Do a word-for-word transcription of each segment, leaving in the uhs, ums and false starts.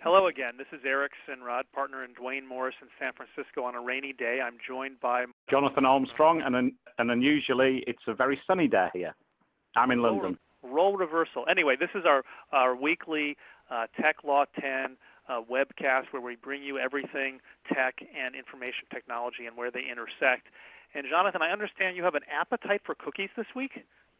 Hello again. This is Eric Sinrod, partner in Dwayne Morris in San Francisco on a rainy day. I'm joined by Jonathan Armstrong, and, un- and unusually it's a very sunny day here. I'm in role London. Re- role reversal. Anyway, this is our, our weekly uh, Tech Law ten uh, webcast where we bring you everything tech and information technology and where they intersect. And Jonathan, I understand you have an appetite for cookies this week?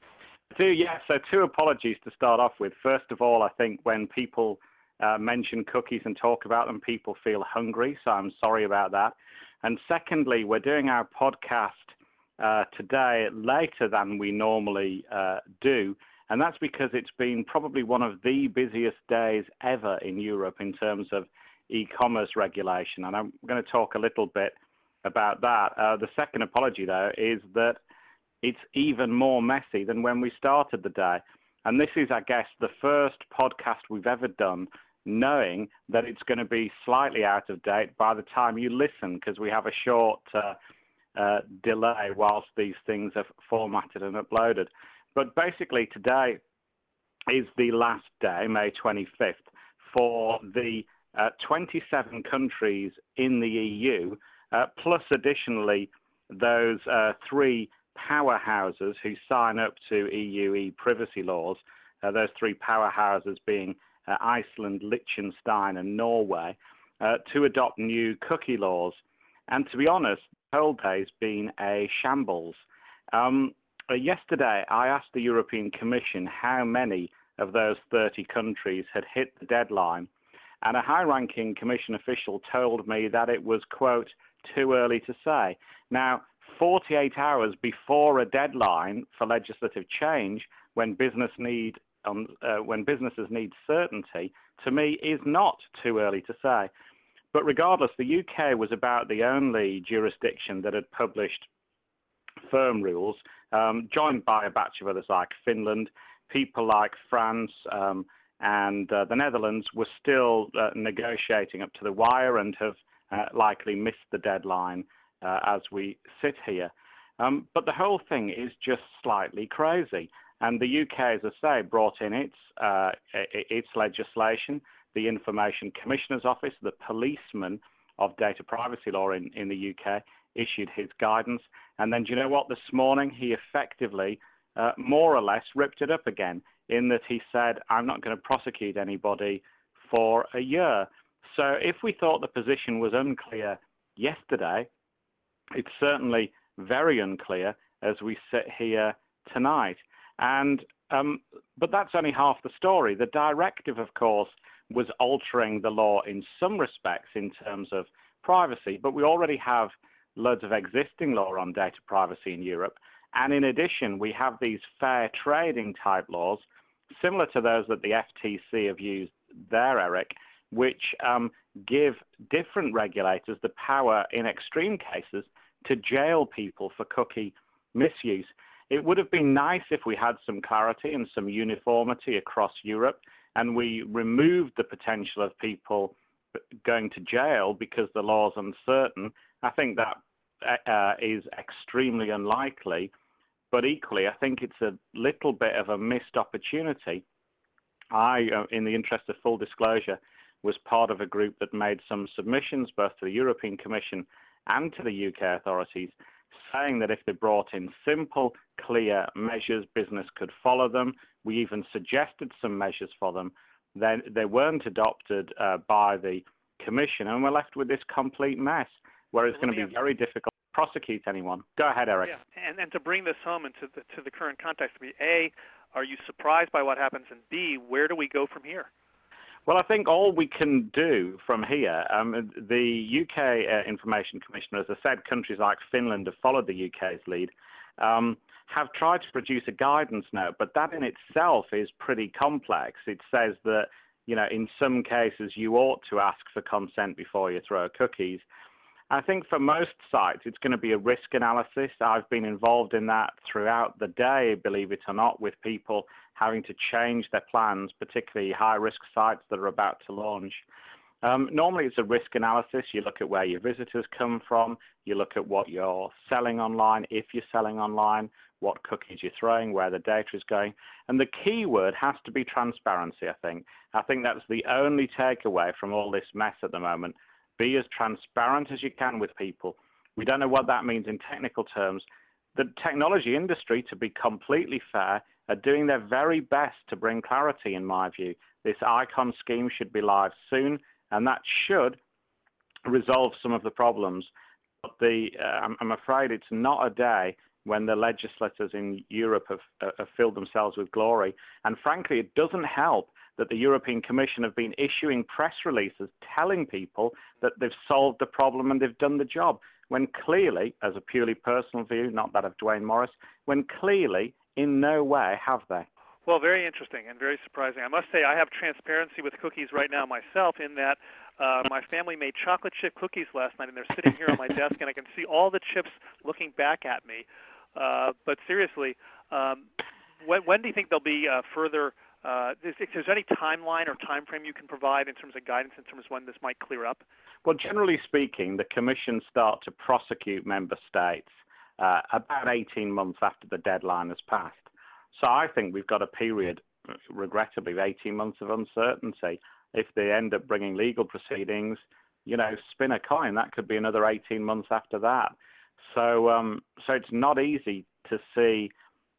I do, yes. So two apologies to start off with. First of all, I think when people uh, mention cookies and talk about them, people feel hungry, so I'm sorry about that. And secondly, we're doing our podcast uh, today later than we normally uh, do, and that's because it's been probably one of the busiest days ever in Europe in terms of e-commerce regulation, and I'm going to talk a little bit about that. Uh, the second apology, though, is that it's even more messy than when we started the day. And this is, I guess, the first podcast we've ever done knowing that it's going to be slightly out of date by the time you listen, because we have a short uh, uh, delay whilst these things are formatted and uploaded. But basically today is the last day, May twenty-fifth, for the uh, twenty-seven countries in the E U, uh, plus additionally those uh, three powerhouses who sign up to E U e-privacy laws, uh, those three powerhouses being uh, Iceland, Liechtenstein and Norway, uh, to adopt new cookie laws. And to be honest, the whole day's been a shambles. Um, uh, yesterday I asked the European Commission how many of those thirty countries had hit the deadline, and a high-ranking Commission official told me that it was, quote, too early to say. Now, forty-eight hours before a deadline for legislative change, when business need um, uh, when businesses need certainty, to me is not too early to say. But regardless, the U K was about the only jurisdiction that had published firm rules, um, joined by a batch of others like Finland. People like France um, and uh, the Netherlands were still uh, negotiating up to the wire and have uh, likely missed the deadline Uh, as we sit here. Um, but the whole thing is just slightly crazy. And the U K, as I say, brought in its, uh, its legislation. The Information Commissioner's Office, the policeman of data privacy law in, in the U K, issued his guidance. And then, do you know what? This morning, he effectively, uh, more or less, ripped it up again in that he said, I'm not going to prosecute anybody for a year. So if we thought the position was unclear yesterday, it's certainly very unclear as we sit here tonight. And um, but that's only half the story. The directive, of course, was altering the law in some respects in terms of privacy, but we already have loads of existing law on data privacy in Europe. And in addition, we have these fair trading type laws, similar to those that the F T C have used there, Eric, which um, give different regulators the power in extreme cases to jail people for cookie misuse. It would have been nice if we had some clarity and some uniformity across Europe and we removed the potential of people going to jail because the law is uncertain. I think that uh, is extremely unlikely, but equally I think it's a little bit of a missed opportunity. I, uh, in the interest of full disclosure, was part of a group that made some submissions both to the European Commission and to the U K authorities, saying that if they brought in simple, clear measures, business could follow them. We even suggested some measures for them. Then they weren't adopted uh, by the Commission, and we're left with this complete mess, where it's going to be very difficult to prosecute anyone. Go ahead, Eric. Yeah, and, and to bring this home into the, to the current context, A, are you surprised by what happens, and B, where do we go from here? Well, I think all we can do from here, um, the U K uh, Information Commissioner, as I said, countries like Finland have followed the U K's lead, um, have tried to produce a guidance note, but that in itself is pretty complex. It says that, you know, in some cases you ought to ask for consent before you throw cookies. I think for most sites it's going to be a risk analysis. I've been involved in that throughout the day, believe it or not, with people having to change their plans, particularly high-risk sites that are about to launch. Um, normally it's a risk analysis. You look at where your visitors come from. You look at what you're selling online, if you're selling online, what cookies you're throwing, where the data is going. And the key word has to be transparency, I think. I think that's the only takeaway from all this mess at the moment. Be as transparent as you can with people. We don't know what that means in technical terms. The technology industry, to be completely fair, are doing their very best to bring clarity, in my view. This ICON scheme should be live soon, and that should resolve some of the problems. But the, uh, I'm, I'm afraid it's not a day when the legislators in Europe have, uh, have filled themselves with glory. And frankly, it doesn't help that the European Commission have been issuing press releases telling people that they've solved the problem and they've done the job, when clearly, as a purely personal view, not that of Duane Morris, when clearly in no way have they. Well, very interesting and very surprising. I must say I have transparency with cookies right now myself, in that uh, my family made chocolate chip cookies last night, and they're sitting here on my desk, and I can see all the chips looking back at me. Uh, but seriously, um, when, when do you think there'll be uh, further, uh, is, if there's any timeline or time frame you can provide in terms of guidance in terms of when this might clear up? Well, generally speaking, the Commission start to prosecute member states uh, about eighteen months after the deadline has passed. So I think we've got a period, regrettably, of eighteen months of uncertainty. If they end up bringing legal proceedings, you know, spin a coin, that could be another eighteen months after that. So, um, so it's not easy to see,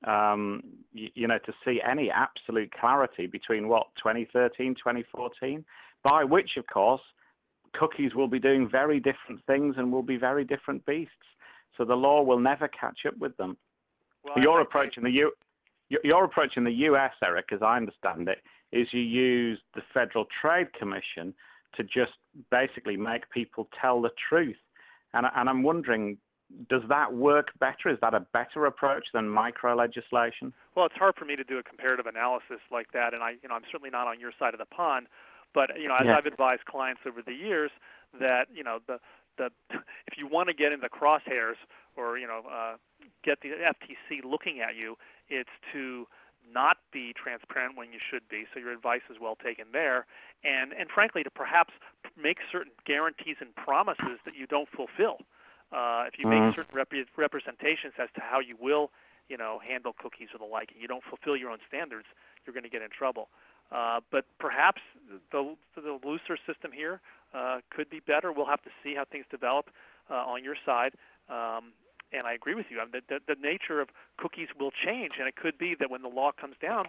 um, you, you know, to see any absolute clarity between what, twenty thirteen, twenty fourteen, by which, of course, cookies will be doing very different things and will be very different beasts. So the law will never catch up with them. Well, your approach in the U, your approach in the U S, Eric, as I understand it, is you use the Federal Trade Commission to just basically make people tell the truth. And, and I'm wondering, does that work better? Is that a better approach than micro-legislation? Well, it's hard for me to do a comparative analysis like that, and I, you know, I'm certainly not on your side of the pond. But you know, as yeah. I've advised clients over the years, that you know, the the if you want to get in the crosshairs, or you know, uh, get the F T C looking at you, it's to not be transparent when you should be. So your advice is well taken there, and and frankly, to perhaps make certain guarantees and promises that you don't fulfill. Uh, if you make mm. certain rep- representations as to how you will, you know, handle cookies or the like, and you don't fulfill your own standards, you're going to get in trouble. Uh, but perhaps the, the looser system here uh, could be better. We'll have to see how things develop uh, on your side. Um, and I agree with you. I mean, the, the, the nature of cookies will change, and it could be that when the law comes down,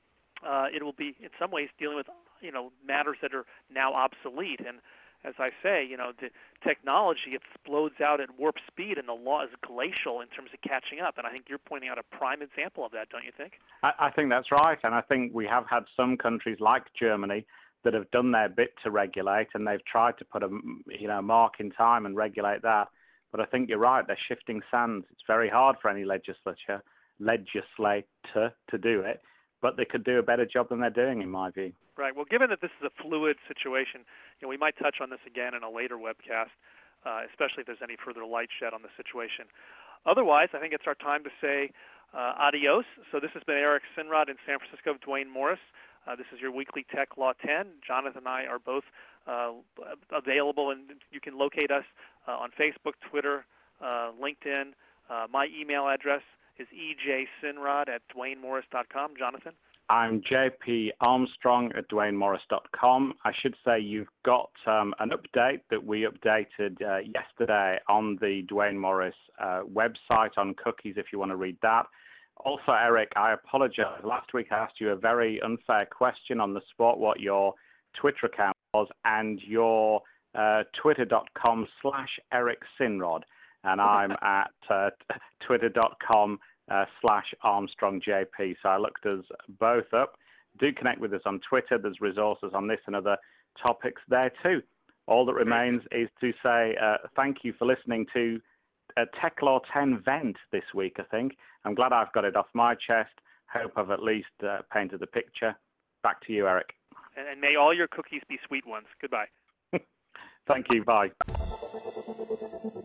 uh, it will be in some ways dealing with, you know, matters that are now obsolete. And as I say, you know, the technology explodes out at warp speed, and the law is glacial in terms of catching up. And I think you're pointing out a prime example of that, don't you think? I, I think that's right. And I think we have had some countries like Germany that have done their bit to regulate, and they've tried to put a, you know, mark in time and regulate that. But I think you're right. They're shifting sands. It's very hard for any legislature, legislator to do it, but they could do a better job than they're doing, in my view. Right. Well, given that this is a fluid situation, you know, we might touch on this again in a later webcast, uh, especially if there's any further light shed on the situation. Otherwise, I think it's our time to say uh, adios. So this has been Eric Sinrod in San Francisco of Duane Morris. Uh, this is your weekly Tech Law ten. Jonathan and I are both uh, available, and you can locate us uh, on Facebook, Twitter, uh, LinkedIn. Uh, my email address is e j sinrod at duane morris dot com. Jonathan? I'm J P Armstrong at duane morris dot com. I should say you've got um, an update that we updated uh, yesterday on the Duane Morris uh, website on cookies if you want to read that. Also, Eric, I apologize. Last week I asked you a very unfair question on the spot, what your Twitter account was, and your uh, twitter.com slash Eric Sinrod. And I'm at uh, twitter.com Uh, slash Armstrong J P. So I looked us both up. Do connect with us on Twitter. There's resources on this and other topics there too. All that remains is to say uh, thank you for listening to uh, Tech Law ten Vent this week, I think. I'm glad I've got it off my chest. Hope I've at least uh, painted the picture. Back to you, Eric. And, and may all your cookies be sweet ones. Goodbye. Thank you. Bye.